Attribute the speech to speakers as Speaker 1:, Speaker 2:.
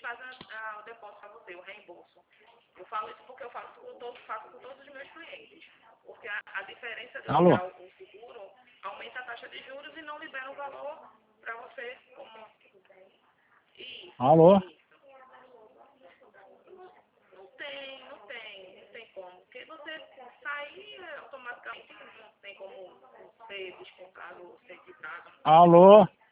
Speaker 1: fazem o depósito para você, o reembolso. Eu falo isso porque eu faço com todos os meus clientes. Porque a diferença de
Speaker 2: Alô?
Speaker 1: tirar o seguro aumenta a taxa de juros e não libera o valor para você como... Isso,
Speaker 2: Alô?
Speaker 1: isso. Não tem como. Porque você sair automaticamente, não tem como ser descontado ou ser quitado.
Speaker 2: Alô?